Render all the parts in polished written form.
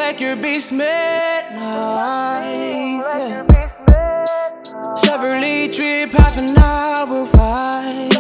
like your beast midnight. Chevrolet drip, half an hour ride.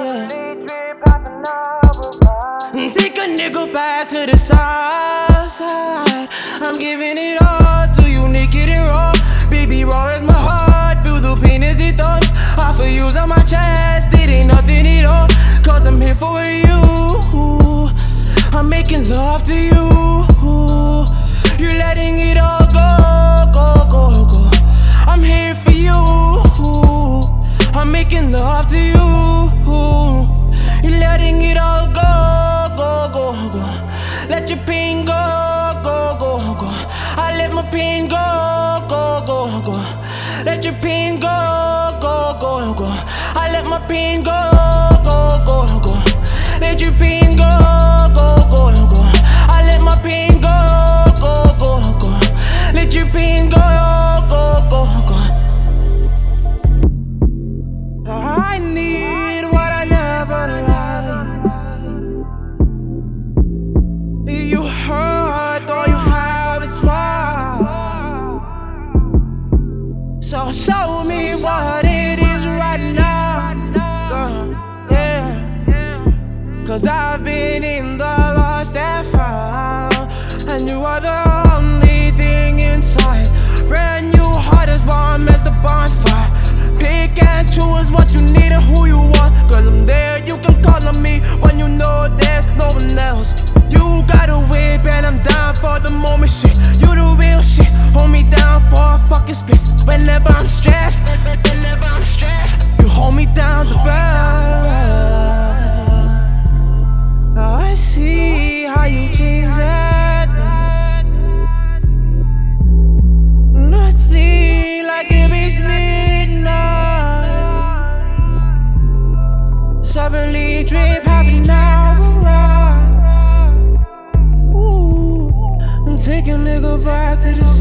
Take a nigga back to the side. I'm giving it all to you, naked and raw. Baby, raw as my heart, feel the pain as it thumps. I feel use on my chest, it ain't nothing at all. Cause I'm here for you, I'm making love to you. You're letting it all go, go, go, go. I'm here for you, I'm making love to you. You're letting it all go, go, go, go. Let your pain go, go, go, go. I let my pain go, go, go, go. Let your pain go, go, go, go. I let my pain go, go, go, go. Let your pain go, go, go, go. I let my pain go, go, go, go. Let your pain go, go, go, go. I need what I never liked. You hurt, all you have is smile. So show me what it is right now, girl, yeah. Cause I've been in the lost and found, and you are the only thing inside. Brand new heart as warm as the bonfire. Pick and choose what you need and who you want. Girl, I'm there, you can call on me when you know there's no one else. You got a whip and I'm down for the moment, shit. You the real shit, hold me down for a fucking split. Whenever I'm stressed, you hold me down the best. I see how you change it. Nothing like it beats midnight. Chevrolet drip, half an hour ride. Ooh, and take a nigga back to the